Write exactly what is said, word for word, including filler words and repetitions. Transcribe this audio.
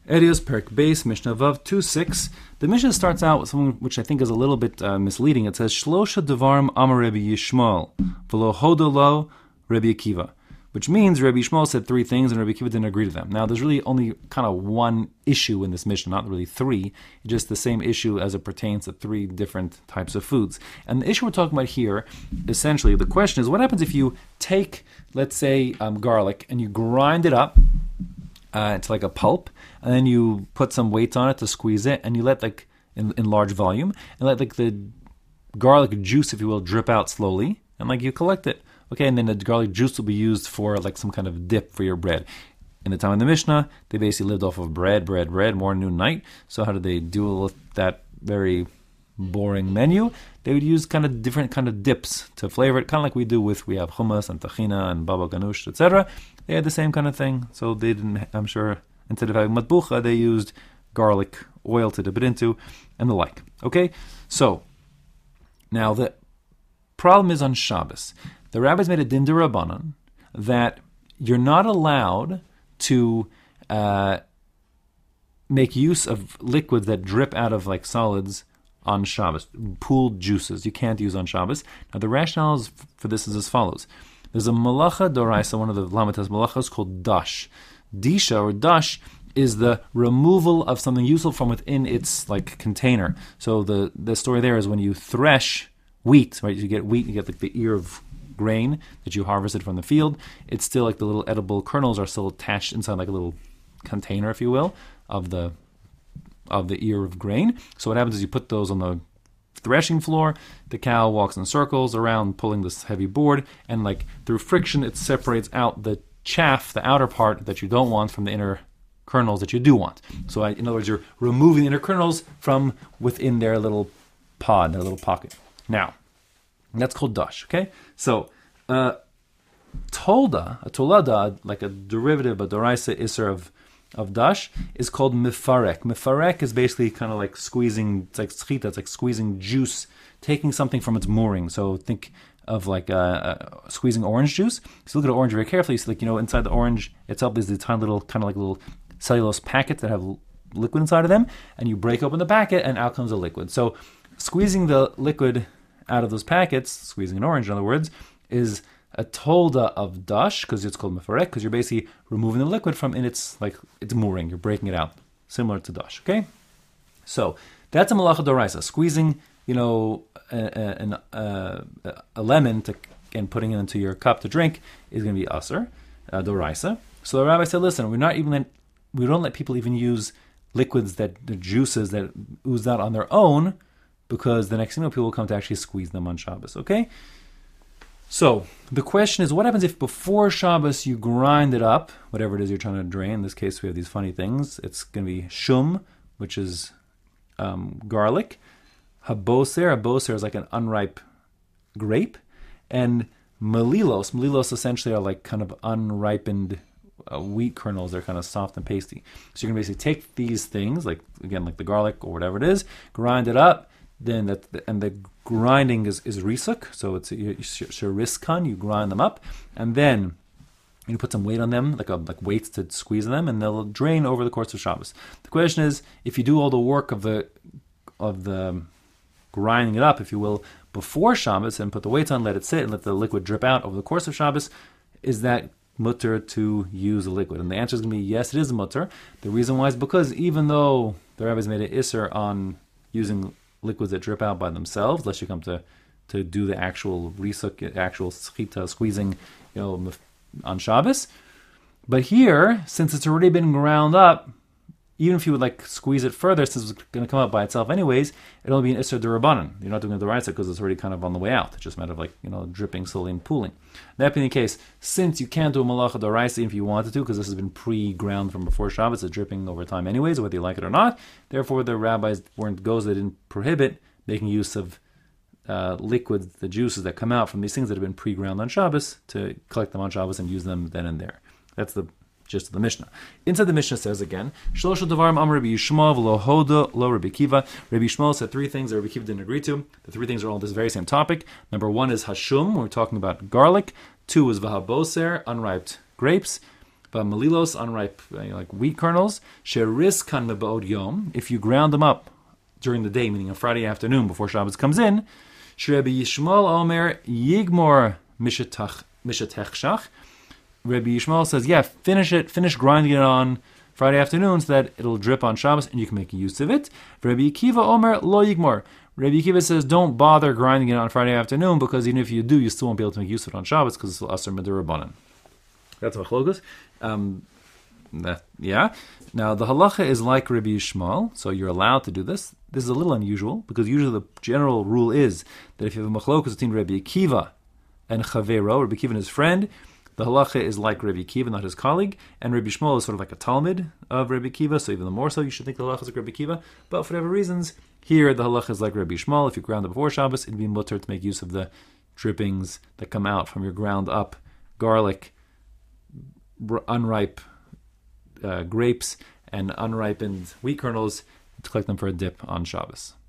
Edius Perk Beis Mishnah Vav two six. The Mishnah starts out with something which I think is a little bit uh, misleading. It says Shlosha Devarim Amar Rabbi Yishmael V'lo Hodolo Rabbi Akiva, which means Rabbi Yishmael said three things and Rabbi Akiva didn't agree to them. Now, there's really only kind of one issue in this Mishnah, not really three. It's just the same issue as it pertains to three different types of foods. And the issue we're talking about here, essentially, the question is, what happens if you take, let's say, um, garlic and you grind it up uh, to like a pulp, and then you put some weights on it to squeeze it, and you let like in, in large volume, and let like the garlic juice, if you will, drip out slowly, and like you collect it. Okay, and then the garlic juice will be used for like some kind of dip for your bread. In the time of the Mishnah, they basically lived off of bread, bread, bread, morning, noon, night. So how did they deal with that very boring menu? They would use kind of different kind of dips to flavor it, kind of like we do with, we have hummus and tahina and baba ganoush, et cetera. They had the same kind of thing. So they didn't, I'm sure, instead of having matbucha, they used garlic oil to dip it into and the like. Okay, so now the problem is on Shabbos. The rabbis made a din d'Rabbanan that you're not allowed to uh, make use of liquids that drip out of like solids on Shabbos, pooled juices. You can't use on Shabbos. Now the rationale is, for this is as follows. There's a malacha doraisa, one of the lamatas malachas, called dash. Disha or dash is the removal of something useful from within its like container. So the, the story there is when you thresh wheat, right? You get wheat, you get like the ear of grain that you harvested from the field. It's still like the little edible kernels are still attached inside like a little container, if you will, of the of the ear of grain. So what happens is you put those on the threshing floor. The cow walks in circles around pulling this heavy board, and like through friction it separates out the chaff, the outer part that you don't want, from the inner kernels that you do want. So I, in other words, you're removing the inner kernels from within their little pod, their little pocket. Now, that's called dash, okay? So, uh, tolda, a tolada, like a derivative, a doraisa iser of, of dash, is called mifarek. Mifarek is basically kind of like squeezing, it's like schita, it's like squeezing juice, taking something from its mooring. So think of like uh, uh, squeezing orange juice. So look at an orange very carefully. So like, you know, inside the orange itself, there's these tiny little, kind of like little cellulose packets that have liquid inside of them, and you break open the packet, and out comes the liquid. So squeezing the liquid out of those packets, squeezing an orange, in other words, is a tolda of dash, because it's called mefarek, because you're basically removing the liquid from in its like its mooring. You're breaking it out, similar to dash. Okay, so that's a malacha doraisa. Squeezing, you know, a, a, a, a lemon to, and putting it into your cup to drink is going to be aser, uh, doraisa. So the rabbi said, listen, we're not even let, we don't let people even use liquids that the juices that ooze out on their own, because the next thing you know, people will come to actually squeeze them on Shabbos, okay? So, the question is, what happens if before Shabbos you grind it up, whatever it is you're trying to drain? In this case, we have these funny things. It's going to be shum, which is um, garlic. Haboser, haboser is like an unripe grape. And melilos, melilos essentially are like kind of unripened uh, wheat kernels. They're kind of soft and pasty. So you're going to basically take these things, like, again, like the garlic or whatever it is, grind it up. Then that and the grinding is, is risuk, so it's shiriskan. You grind them up, and then you put some weight on them, like a, like weights to squeeze them, and they'll drain over the course of Shabbos. The question is, if you do all the work of the of the grinding it up, if you will, before Shabbos, and put the weights on, let it sit, and let the liquid drip out over the course of Shabbos, is that mutter to use the liquid? And the answer is going to be yes, it is mutter. The reason why is because even though the rabbis made an isser on using liquids that drip out by themselves, unless you come to, to do the actual risuk, actual schita, squeezing, you know, on Shabbos. But here, since it's already been ground up, even if you would like squeeze it further, since it's going to come out by itself anyways, it'll be an isser d'Rabbanan. You're not doing a d'oraisa because it's already kind of on the way out. It's just a matter of like, you know, dripping slowly and pooling. That being the case, since you can't do a malacha d'oraisa if you wanted to, because this has been pre-ground from before Shabbos, it's dripping over time anyways, whether you like it or not. Therefore, the rabbis weren't goes they didn't prohibit making use of uh, liquids, the juices that come out from these things that have been pre-ground on Shabbos, to collect them on Shabbos and use them then and there. That's the gist of the Mishnah. Inside the Mishnah says again, Shlosha Devarim Amar Rabbi Yishmael V'lo Hoda Lo Rabbi Akiva. Rabbi Yishmael said three things that Rabbi Akiva didn't agree to. The three things are all this very same topic. Number one is hashum, we're talking about garlic. Two is vahaboser, unripe grapes. But malilos, unripe, you know, like wheat kernels, sheris kan mebaod yom, if you ground them up during the day, meaning on Friday afternoon before Shabbos comes in, Shrebi Yishmael Omer Yigmor Mishatechshach. Rabbi Yishmael says, yeah, finish it, finish grinding it on Friday afternoon so that it'll drip on Shabbos and you can make use of it. Rabbi Akiva Omer Lo Yigmor. Rabbi Akiva says, don't bother grinding it on Friday afternoon because even if you do, you still won't be able to make use of it on Shabbos because it's Asr Medurabanan. That's Machlokes. Um, that, yeah. Now, the halacha is like Rabbi Yishmael, so you're allowed to do this. This is a little unusual because usually the general rule is that if you have a Machlokes between Rabbi Akiva and Chavero, Rabbi Akiva and his friend, the halacha is like Rabbi Akiva, not his colleague, and Rabbi Yishmael is sort of like a Talmud of Rabbi Akiva, so even more so you should think the halacha is like Rabbi Akiva. But for whatever reasons, here the halacha is like Rabbi Yishmael. If you ground it before Shabbos, it'd be mutter to make use of the drippings that come out from your ground up garlic, unripe uh, grapes, and unripened wheat kernels to collect them for a dip on Shabbos.